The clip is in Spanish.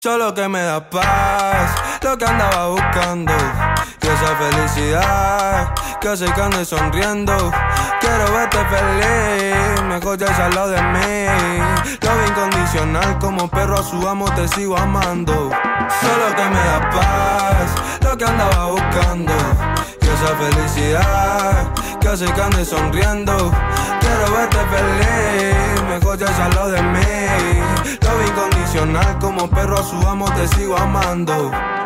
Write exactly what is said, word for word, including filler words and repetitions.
Solo que me da paz, lo que andaba buscando. Y esa felicidad que hace que ande sonriendo. Quiero verte feliz, mejor ya al lado de mí. Love incondicional, como perro a su amo te sigo amando. Solo que me da paz, lo que andaba buscando. Y esa felicidad que hace que ande sonriendo. Quiero verte feliz, mejor ya al lado de mí. Love incondicional, como perro a su amo te sigo amando.